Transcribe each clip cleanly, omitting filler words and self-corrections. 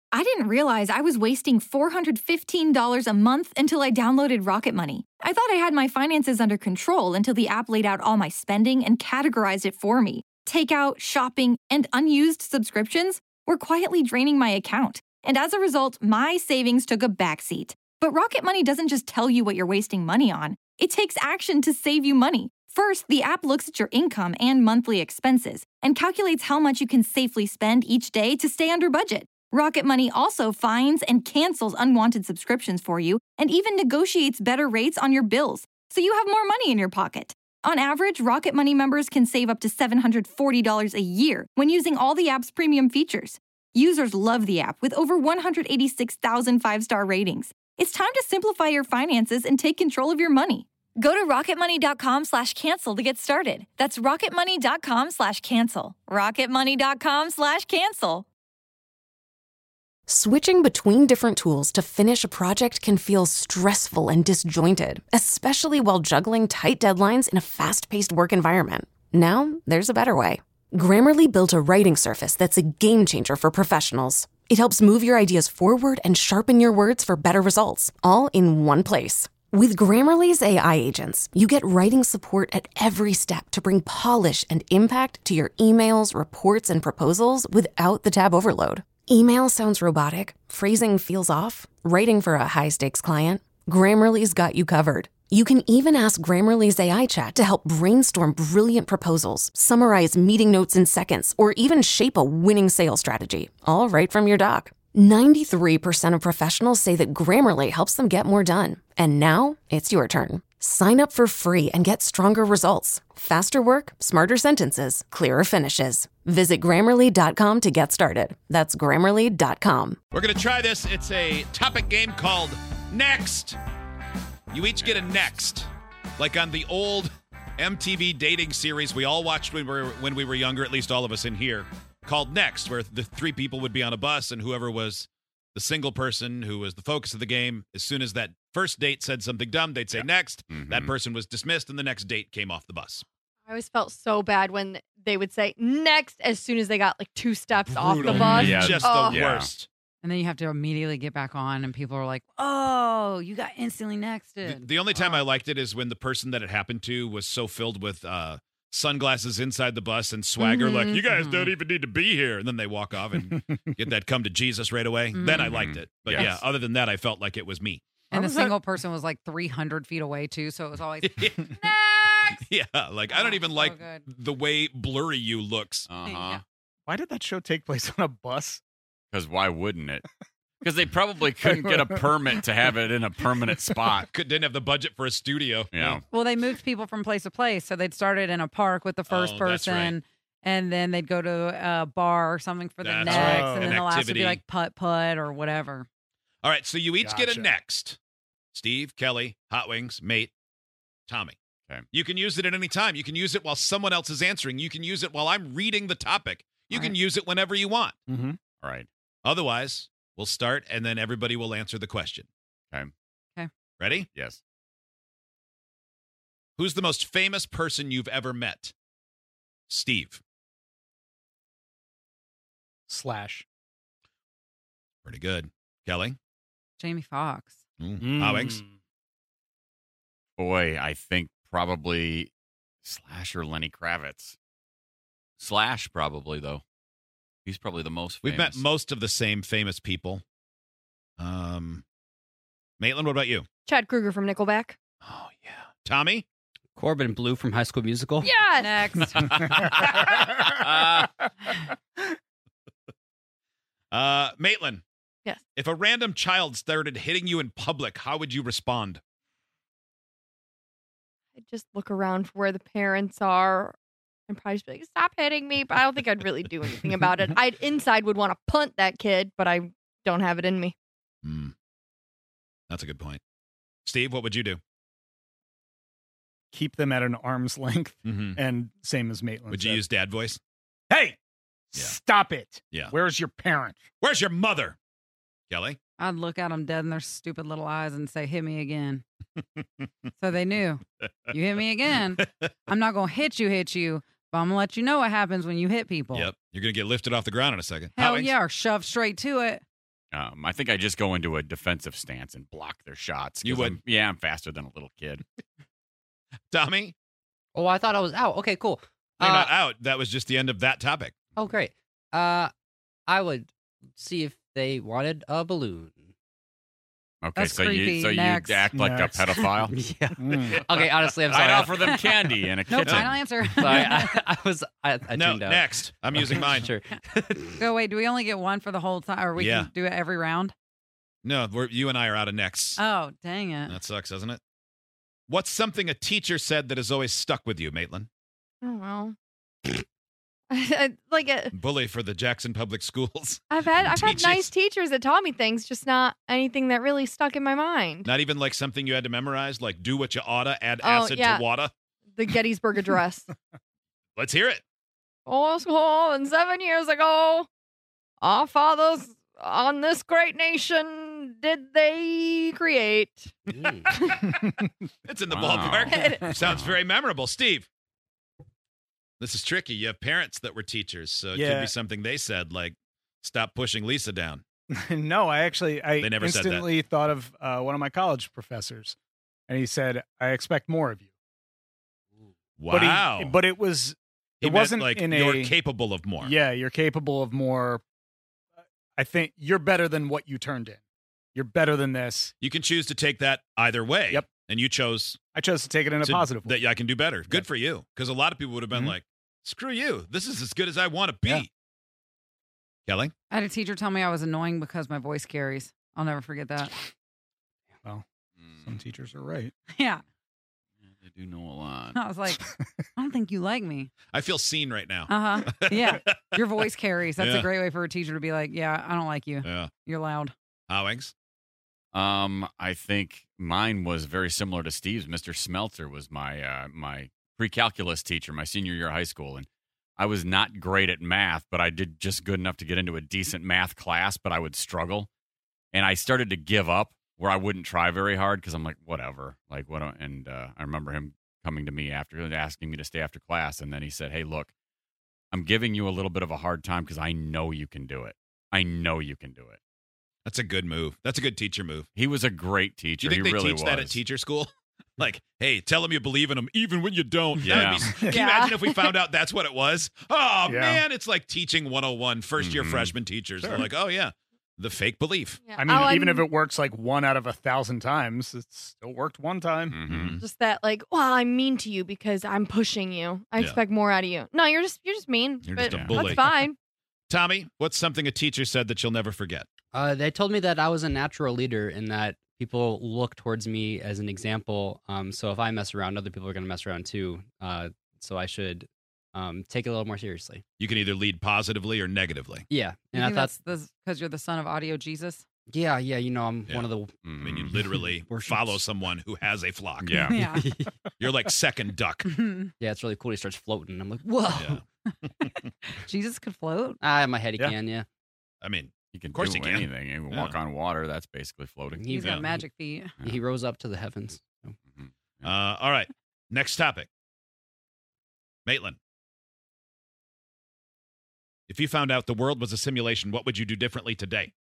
I didn't realize I was wasting $415 a month until I downloaded Rocket Money. I thought I had my finances under control until the app laid out all my spending and categorized it for me. Takeout, shopping, and unused subscriptions were quietly draining my account. And as a result, my savings took a backseat. But Rocket Money doesn't just tell you what you're wasting money on. It takes action to save you money. First, the app looks at your income and monthly expenses and calculates how much you can safely spend each day to stay under budget. Rocket Money also finds and cancels unwanted subscriptions for you and even negotiates better rates on your bills, so you have more money in your pocket. On average, Rocket Money members can save up to $740 a year when using all the app's premium features. Users love the app with over 186,000 five-star ratings. It's time to simplify your finances and take control of your money. Go to rocketmoney.com/cancel to get started. That's rocketmoney.com/cancel. rocketmoney.com/cancel. Switching between different tools to finish a project can feel stressful and disjointed, especially while juggling tight deadlines in a fast-paced work environment. Now, there's a better way. Grammarly built a writing surface that's a game changer for professionals. It helps move your ideas forward and sharpen your words for better results, all in one place. With Grammarly's AI agents, you get writing support at every step to bring polish and impact to your emails, reports, and proposals without the tab overload. Email sounds robotic, phrasing feels off, writing for a high-stakes client. Grammarly's got you covered. You can even ask Grammarly's AI chat to help brainstorm brilliant proposals, summarize meeting notes in seconds, or even shape a winning sales strategy, all right from your dock. 93% of professionals say that Grammarly helps them get more done. And now, it's your turn. Sign up for free and get stronger results. Faster work, smarter sentences, clearer finishes. Visit Grammarly.com to get started. That's Grammarly.com. We're going to try this. It's a topic game called Next. You each get a next. Like on the old MTV dating series we all watched when we were younger, at least all of us in here, called Next, where the three people would be on a bus and whoever was the single person who was the focus of the game, as soon as that first date said something dumb, they'd say next. Mm-hmm. That person was dismissed and the next date came off the bus. I always felt so bad when they would say next as soon as they got like 2 steps off the bus. Yeah, just the worst. And then you have to immediately get back on, and people are like, oh, you got instantly nexted. The only time I liked it is when the person that it happened to was so filled with sunglasses inside the bus and swagger, like, you guys don't even need to be here. And then they walk off and get that come to Jesus right away. Then I liked it. But yeah, other than that, I felt like it was me. And the single person was like 300 feet away, too, so it was always, next! Yeah, like, I don't even like the way Blurry You looks. Yeah. Why did that show take place on a bus? Because why wouldn't it? Because they probably couldn't get a permit to have it in a permanent spot. Didn't have the budget for a studio. Yeah. Well, they moved people from place to place. So they'd started in a park with the first person, right. and then they'd go to a bar or something for the That's next, right. and then An the last would activity. be like putt-putt or whatever. All right, so you each get a Gotcha. next. Steve, Kelly, Hot Wings, Mate, Tommy. Okay. You can use it at any time. You can use it while someone else is answering. You can use it while I'm reading the topic. You can use it whenever you want. Mm-hmm. All right. Otherwise, we'll start, and then everybody will answer the question. Okay. Okay. Ready? Yes. Who's the most famous person you've ever met? Steve. Slash. Pretty good. Kelly? Jamie Foxx. Hot Wings? Boy, I think probably Slash or Lenny Kravitz. Slash probably, though. He's probably the most famous. We've met most of the same famous people. Maitland, what about you? Chad Kruger from Nickelback. Oh, yeah. Tommy? Corbin Blue from High School Musical. Yes. Next. Maitland? Yes. If a random child started hitting you in public, how would you respond? I'd just look around for where the parents are and probably just be like, stop hitting me. But I don't think I'd really do anything about it. I'd inside would want to punt that kid, but I don't have it in me. That's a good point. Steve, what would you do? Keep them at an arm's length, Mm-hmm. and same as Maitland Would you said. use dad voice? Hey, Yeah. stop it. Yeah. Where's your parent? Where's your mother? Kelly? I'd look at them dead in their stupid little eyes and say, hit me again. So they knew. You hit me again. I'm not going to hit you, but I'm going to let you know what happens when you hit people. Yep. You're going to get lifted off the ground in a second. Hot Hell Wings? yeah, or shoved straight to it. I think I just go into a defensive stance and block their shots. 'Cause You would? I'm faster than a little kid. Tommy, Oh, I thought I was out. Okay, cool. you're not out. That was just the end of that topic. Oh, great. I would see if they wanted a balloon. Okay, That's so creepy. you Next. act like Next. a pedophile. Yeah. Mm. Okay, honestly, I'm sorry. I'd offer them candy and a Nope, kitten. final answer. Sorry, I No, tuned out. next. I'm using mine. Sure. So wait, do we only get one for the whole time, or we Yeah. can do it every round? No, you and I are out of next. Oh, dang it! That sucks, doesn't it? What's something a teacher said that has always stuck with you, Maitland? Oh well. Bully for the Jackson Public Schools. I've had Teachers. nice teachers that taught me things, just not anything that really stuck in my mind. Not even like something you had to memorize, like do what you oughta, add Oh, acid yeah. to water. The Gettysburg Address. Let's hear it. Oh, and 7 years ago, our fathers on this great nation did they create. It's in the Wow. ballpark. Sounds very memorable. Steve, this is tricky. You have parents that were teachers, so it could Yeah. be something they said, like, stop pushing Lisa down. No, I They never said that. instantly thought of one of my college professors, and he said, "I expect more of you." Wow. But it was He it meant, wasn't like in you're a capable of more. Yeah, you're capable of more. I think you're better than what you turned in. You're better than this. You can choose to take that either way. Yep. And you chose I chose to take it in a positive way. that I can do better. Good Yep. for you. Because a lot of people would have been Mhm. like, screw you. This is as good as I want to be. Yeah. Kelly? I had a teacher tell me I was annoying because my voice carries. I'll never forget that. Some teachers are right. Yeah, They do know a lot. I was like, I don't think you like me. I feel seen right now. Uh huh. Yeah, your voice carries. That's Yeah. a great way for a teacher to be like, yeah, I don't like you. Yeah. You're loud. Howings? I think mine was very similar to Steve's. Mr. Smeltzer was my pre-calculus teacher, my senior year of high school, and I was not great at math, but I did just good enough to get into a decent math class, but I would struggle, and I started to give up where I wouldn't try very hard because I'm like, whatever, like what? And I remember him coming to me after and asking me to stay after class, and then he said, "Hey, look, I'm giving you a little bit of a hard time because I know you can do it. I know you can do it." That's a good move. That's a good teacher move. He was a great Do teacher. you think he they really teach was. that at teacher school? Like, hey, tell them you believe in them even when you don't. Yeah. Can you imagine if we found out that's what it was? Oh, Yeah. man, it's like teaching 101 first-year Mhm. freshman teachers. Sure. They're like, oh, yeah, the fake belief. Yeah. I mean, Oh, even if and it works like 1 out of 1,000 times, it still worked one time. Mhm. just that, like, well, I'm mean to you because I'm pushing you. I Yeah. expect more out of you. No, you're just mean. You're but just a Yeah. bully. That's fine. Tommy, what's something a teacher said that you'll never forget? They told me that I was a natural leader and that people look towards me as an example. So if I mess around, other people are going to mess around too. So I should take it a little more seriously. You can either lead positively or negatively. Yeah. You And I think thought, that's because you're the son of Audio Jesus? yeah, you know, I'm Yeah. one of the. I mean, you Mhm. literally Worships. follow someone who has a flock. Yeah. Yeah. You're like second duck. Yeah, it's really cool. He starts floating. I'm like, whoa. Yeah. Jesus could float. In my head, he Yeah. can, yeah. I mean, You can Of course do you can. anything. You can walk Yeah. on water. That's basically floating. He- He's Yeah. got magic feet. He rose up to the heavens. Mhm. all right. Next topic. Maitland. If you found out the world was a simulation, what would you do differently today?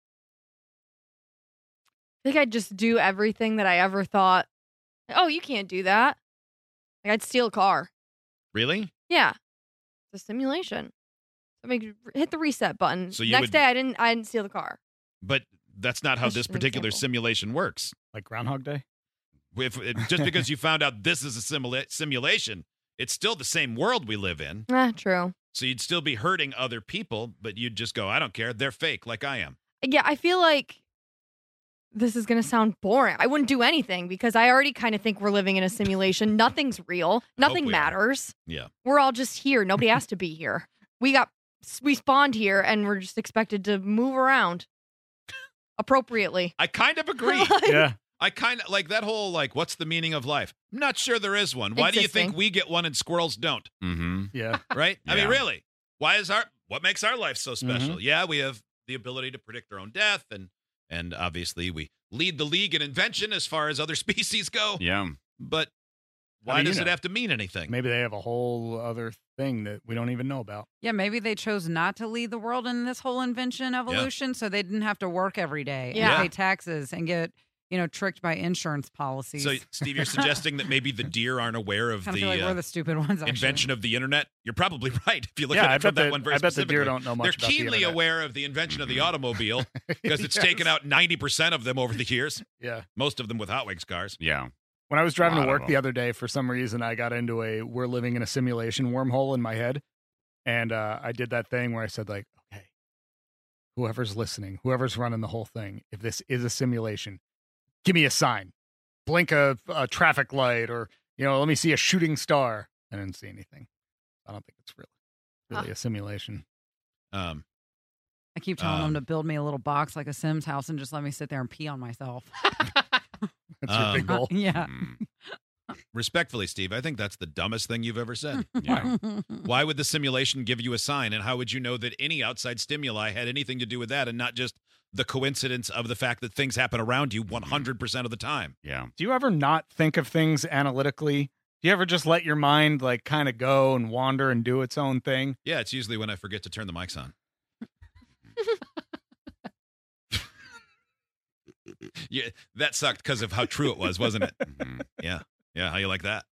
I think I'd just do everything that I ever thought, oh, you can't do that. Like, I'd steal a car. Really? Yeah. It's a simulation. I mean, hit the reset button. So you Next would- day, I didn't steal the car. But that's not how That's this just an particular example. simulation works. Like Groundhog Day? Just because you found out this is a simulation, it's still the same world we live in. True. So you'd still be hurting other people, but you'd just go, I don't care. They're fake like I am. Yeah, I feel like this is going to sound boring. I wouldn't do anything because I already kind of think we're living in a simulation. Nothing's real. Nothing we are. matters. Yeah. We're all just here. Nobody has to be here. We spawned here and we're just expected to move around appropriately. I kind of agree. Yeah. I kind of like that whole, like, what's the meaning of life? I'm not sure there is one. Why do you think Existing. we get one and squirrels don't? Mhm. Yeah. Right? I mean, Yeah. really, what makes our life so special? Yeah, we have the ability to predict our own death, and obviously we lead the league in invention as far as other species go. Yeah. But Why do you does it know? have to mean anything? Maybe they have a whole other thing that we don't even know about. Yeah, maybe they chose not to lead the world in this whole invention evolution, so they didn't have to work every day Yeah. and pay taxes and get tricked by insurance policies. So, Steve, you're suggesting that maybe the deer aren't aware of I the, feel like we're the stupid ones. Actually. invention of the internet? You're probably right if you look Yeah, at I it from bet that one very I bet the deer specifically. don't know much They're about the keenly internet. aware of the invention of the automobile because it's taken out 90% of them over the years, Yeah. most of them with Hot Wings cars. Yeah. When I was driving Lot to of work them. the other day, for some reason, I got into we're living in a simulation wormhole in my head. And I did that thing where I said, like, okay, whoever's listening, whoever's running the whole thing, if this is a simulation, give me a sign. Blink a traffic light or, let me see a shooting star. I didn't see anything. I don't think it's really a simulation. I keep telling them to build me a little box like a Sims house and just let me sit there and pee on myself. That's your big goal. Yeah. Respectfully, Steve, I think that's the dumbest thing you've ever said. Yeah. Why would the simulation give you a sign? And how would you know that any outside stimuli had anything to do with that and not just the coincidence of the fact that things happen around you 100% of the time? Yeah. Do you ever not think of things analytically? Do you ever just let your mind like kind of go and wander and do its own thing? Yeah, it's usually when I forget to turn the mics on. Yeah, that sucked because of how true it was, wasn't it? Mhm. Yeah. How you like that?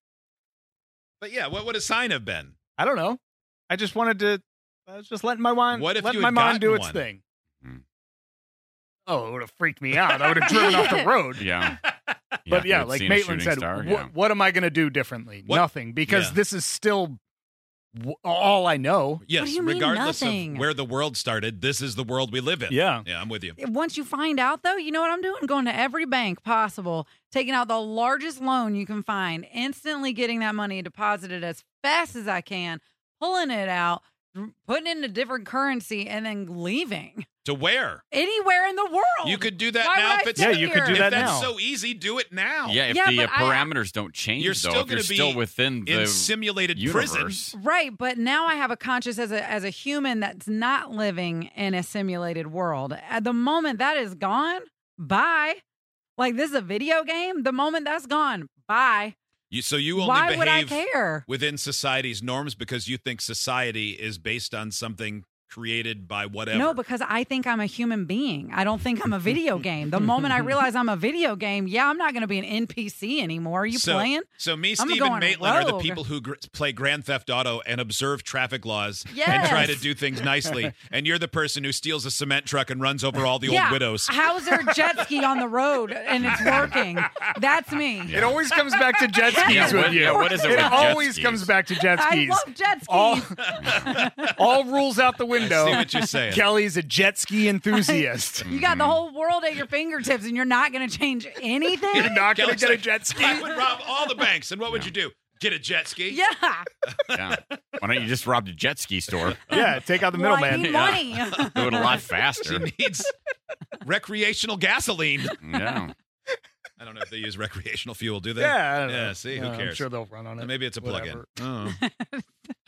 But yeah, what would a sign have been? I don't know. I just wanted to. I was just letting my mind. What if let you my had mind do gotten its one? thing? Mhm. Oh, it would have freaked me out. I would have driven off the road. Yeah. But if yeah, you'd like seen a Maitland shooting said, star, what am I going to do differently? What- Nothing, because Yeah. this is still all I know. Yes, What do you mean regardless nothing? of where the world started, this is the world we live in. Yeah. Yeah, I'm with you. Once you find out, though, you know what I'm doing? Going to every bank possible, taking out the largest loan you can find, instantly getting that money deposited as fast as I can, pulling it out, putting it in a different currency, and then leaving. To where? Anywhere in the world. You could do that Why now would if I it's sit Yeah, you could do here? that if that's now. so easy, do it now. Yeah, if Yeah, the but parameters don't change, You're though, still if you're gonna still be within in the simulated universe. prison. Right, but now I have a conscious as a human that's not living in a simulated world. At the moment that is gone, bye. Like this is a video game. The moment that's gone, bye. So you only Why would I behave care? within society's norms because you think society is based on something created by whatever. No, because I think I'm a human being. I don't think I'm a video game. The moment I realize I'm a video game, I'm not going to be an NPC anymore. Are you playing? So me, I'm Steve, and going Maitland are the rogue. people who play Grand Theft Auto and observe traffic laws and Yes. try to do things nicely. And you're the person who steals a cement truck and runs over all the old widows. How's there a jet ski on the road and it's working? That's me. It always comes back to jet skis Yeah, with what- you. yeah, what is it It with jet always skis? comes back to jet I skis. love jet skis. All rules out the window. I see what you're saying. Kelly's a jet ski enthusiast. You got the whole world at your fingertips and you're not going to change anything? You're not going to Kelly's get a like, jet ski. I would rob all the banks. And what would you do? Get a jet ski? Yeah. Yeah. Why don't you just rob the jet ski store? Yeah, take out the Well, I middleman. need money. Do it a lot She faster. needs recreational gasoline. Yeah. I don't know if they use recreational fuel, do they? Yeah, I don't know. Yeah, see, who I'm cares? sure they'll run on it. Maybe it's a plug-in. Whatever. Oh.